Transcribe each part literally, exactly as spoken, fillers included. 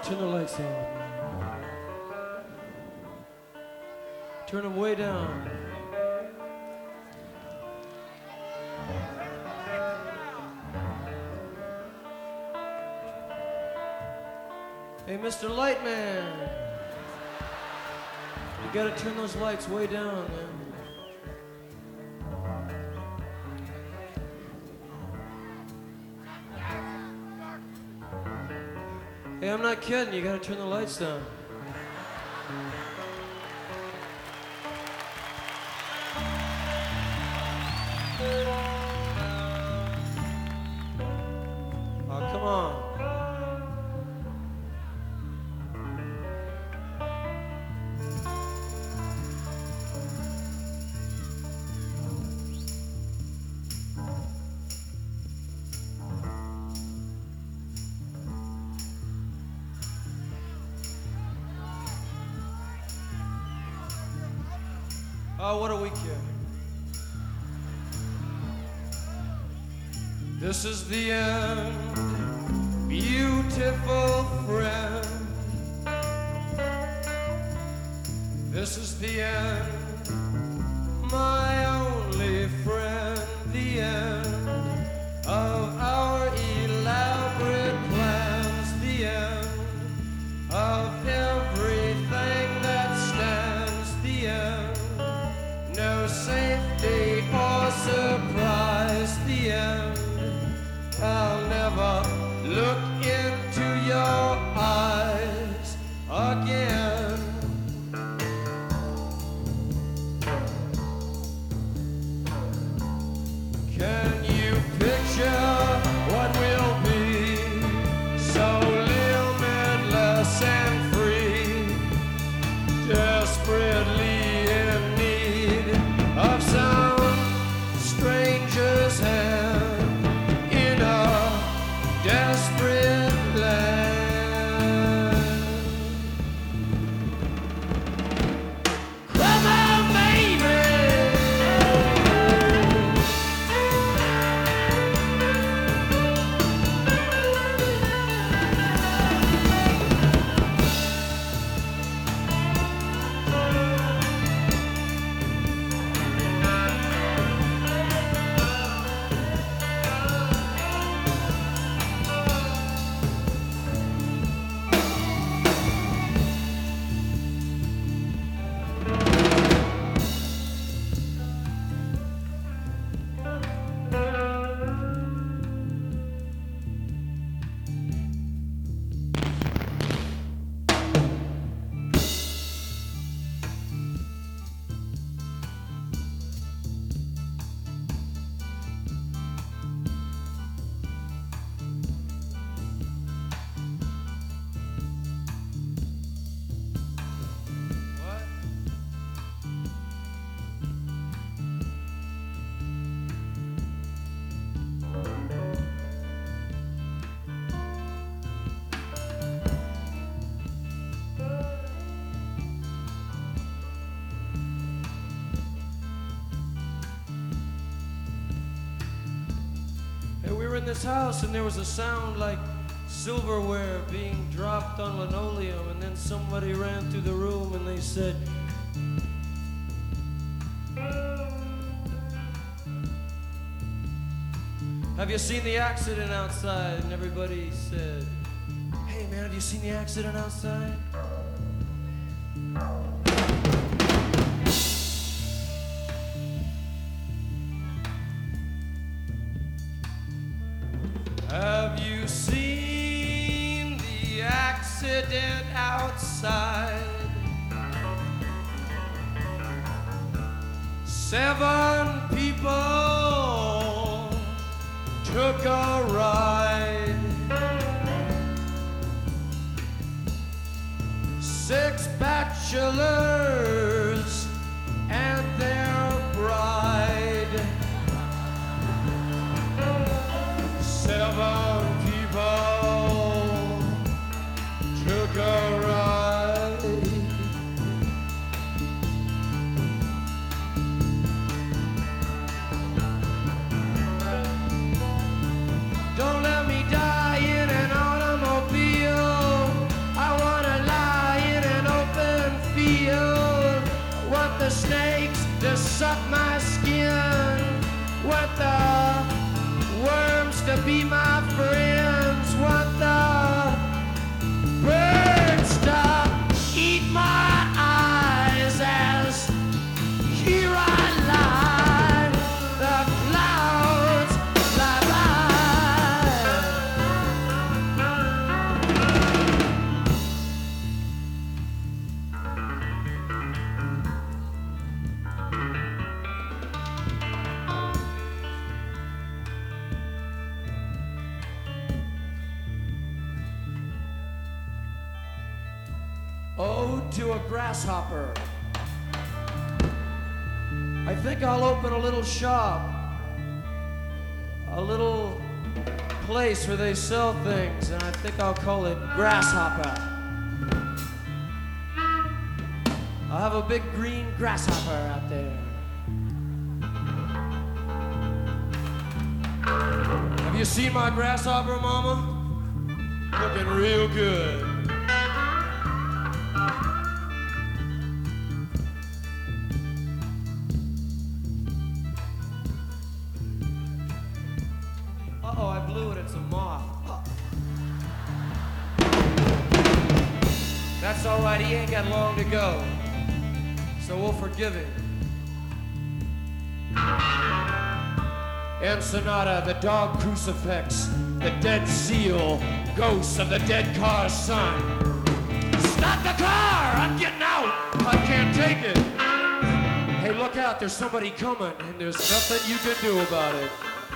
Turn the lights on. Turn them way down. Hey, Mister Lightman. You gotta turn those lights way down, man. Hey, I'm not kidding. You gotta turn the lights down. Oh, come on. Oh, what do we care? This is the end, beautiful friend. This is the end, my only friend. The end of our elaborate plans. The end of everything that stands. The end. No safety or surprise. The end. I'll never look into your eyes again. Can you picture what will be? So limitless and free, desperately in need of some stranger's hand in a desperate land. Come on, baby. In this house, and there was a sound like silverware being dropped on linoleum, and then somebody ran through the room and they said, "Have you seen the accident outside?" And everybody said, "Hey man, have you seen the accident outside?" Have you seen the accident outside? Seven people took a ride. Six bachelors and their bride. Seven people took a ride. Don't let me die in an automobile. I be my friends. Want the birds to eat my eyes as here I lie. The clouds fly Ode to a grasshopper. I think I'll open a little shop, a little place where they sell things, and I think I'll call it Grasshopper. I'll have a big green grasshopper out there. Have you seen my grasshopper, Mama? Looking real good. Uh-oh, I blew it. It's a moth. Oh. That's all right. He ain't got long to go. So we'll forgive him. Ensenada, the dog crucifix, the dead seal, ghosts of the dead car's son. Stop the car! I'm getting out! I can't take it. Hey, look out. There's somebody coming, and there's nothing you can do about it.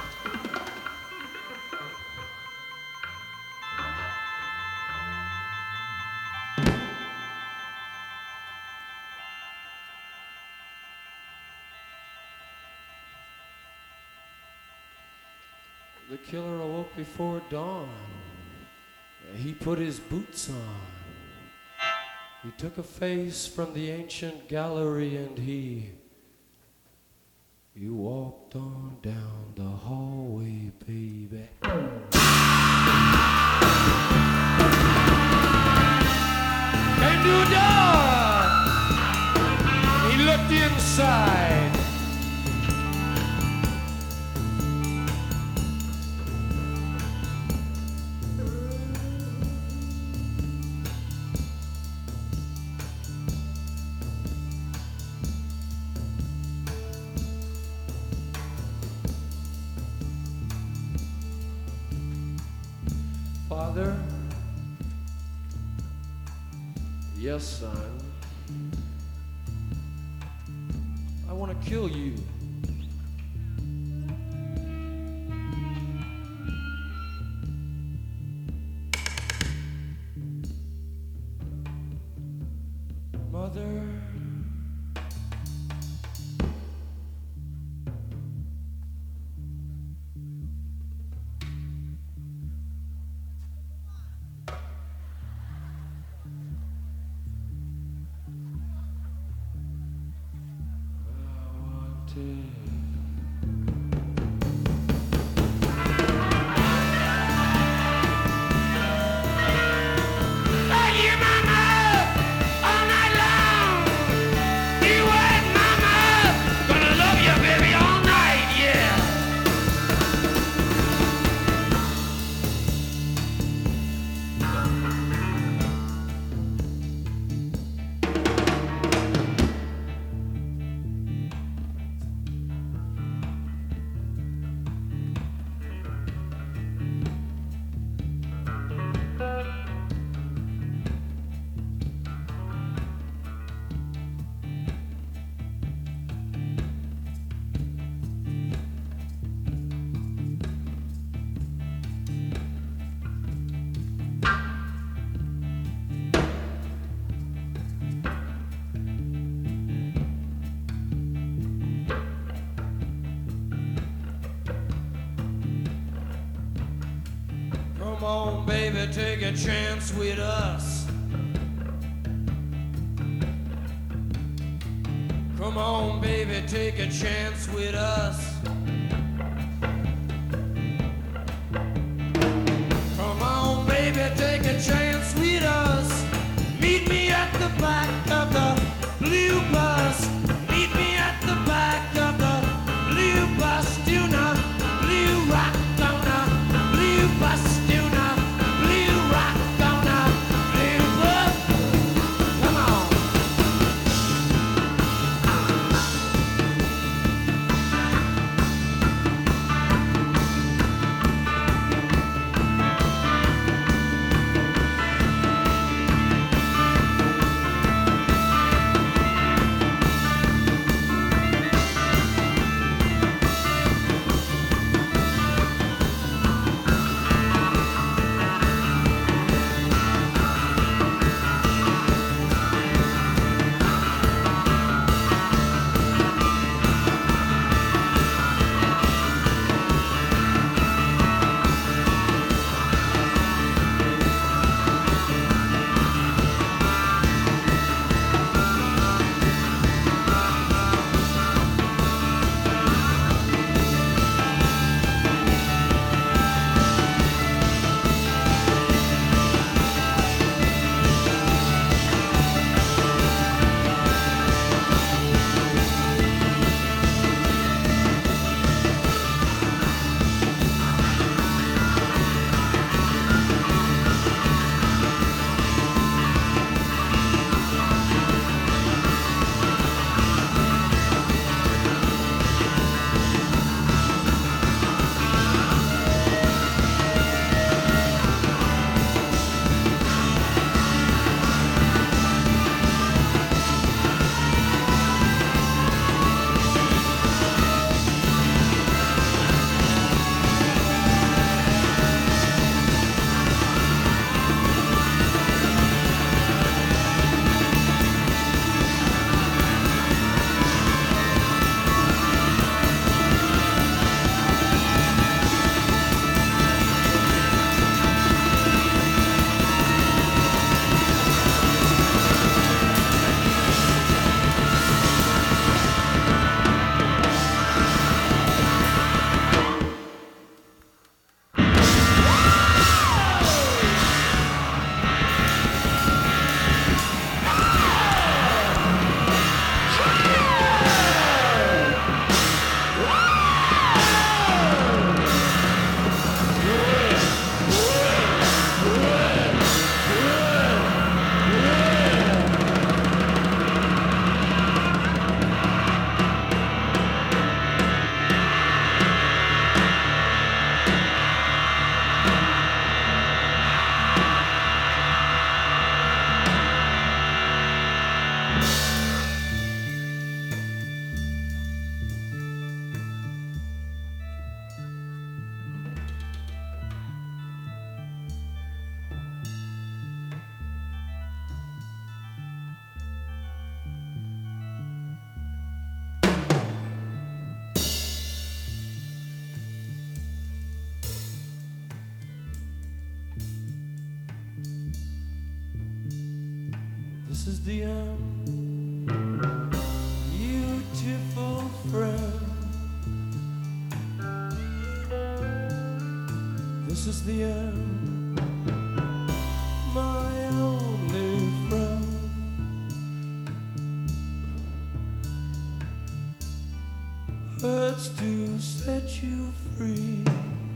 The killer awoke before dawn. He put his boots on. He took a face from the ancient gallery and he... He walked on down the hallway, baby. Came to a door. He looked inside. Father, yes, son, I want to kill you. Mother, come on, baby, take a chance with us. Come on, baby, take a chance with us. Come on, baby, take a chance with us. Meet me at the back of the blue bus. Meet me at the back of the blue bus. Do not blue rock, gonna This is the end, beautiful friend. This is the end, my only friend. Hurts to set you free.